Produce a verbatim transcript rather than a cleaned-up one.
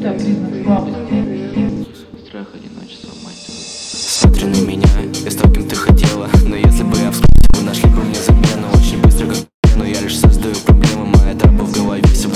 всегда признак слабости. Страх одиночества, мать твою. Смотри на меня, я с кем ты хотела. Но если бы я вспомнил, нашли бы мне замену. Очень быстро, как но я лишь создаю проблемы. Моя трапа в голове все